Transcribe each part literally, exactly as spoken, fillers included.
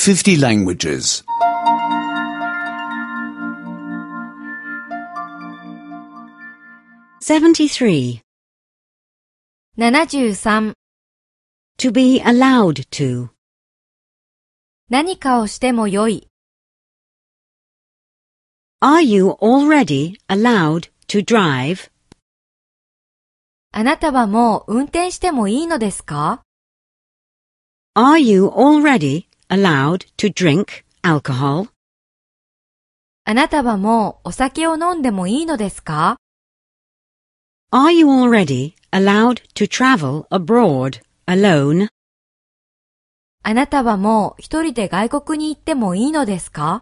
fifty languages. seventy-three. ななじゅうさん. To be allowed to. 何かをしてもよい。 Are you already allowed to drive? あなたはもう運転してもいいのですか？ Are you already allowed to drink alcohol? あなたはもうお酒を飲んでもいいのですか？ Are you already allowed to travel abroad alone? あなたはもう一人で外国に行ってもいいのですか？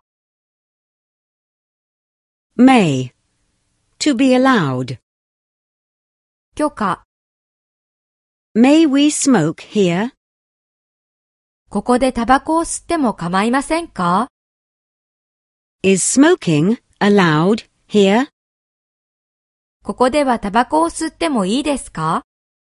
May. To be allowed. 許可。 May we smoke here? ここでタバコを吸っても構いませんか？ Is smoking allowed here? ここではタバコを吸ってもいいですか？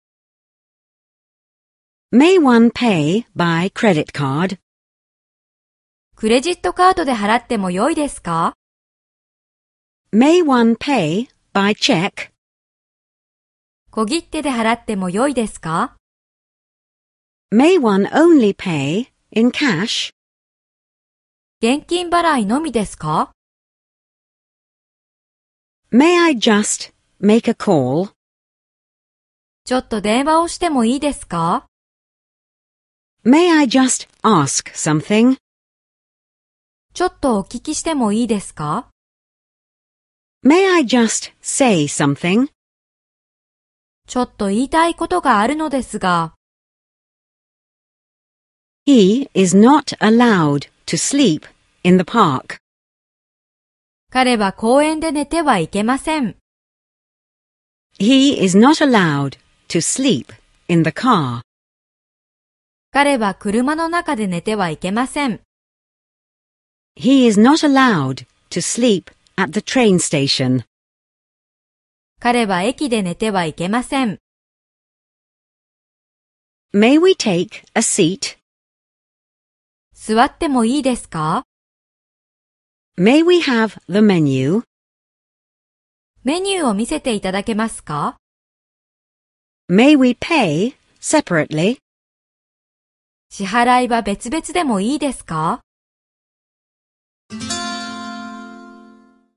May one pay by credit card? クレジットカードで払ってもよいですか？ May one pay by check? 小切手で払ってもよいですか？ May one only pay in cash? 現金払いのみですか？ May I just make a call? ちょっと電話をしてもいいですか？ May I just ask something? ちょっとお聞きしてもいいですか？ May I just say something? ちょっと言いたいことがあるのですが。 He is not allowed to sleep in the park. 彼は公園で寝てはいけません。 He is not allowed to sleep in the car. 彼は車の中で寝てはいけません。 He is not allowed to sleep at the train station. 彼は駅で寝てはいけません。 May we take a seat? 座ってもいいですか？ May we have the menu? メニューを見せていただけますか？ May we pay separately? 支払いは別々でもいいですか？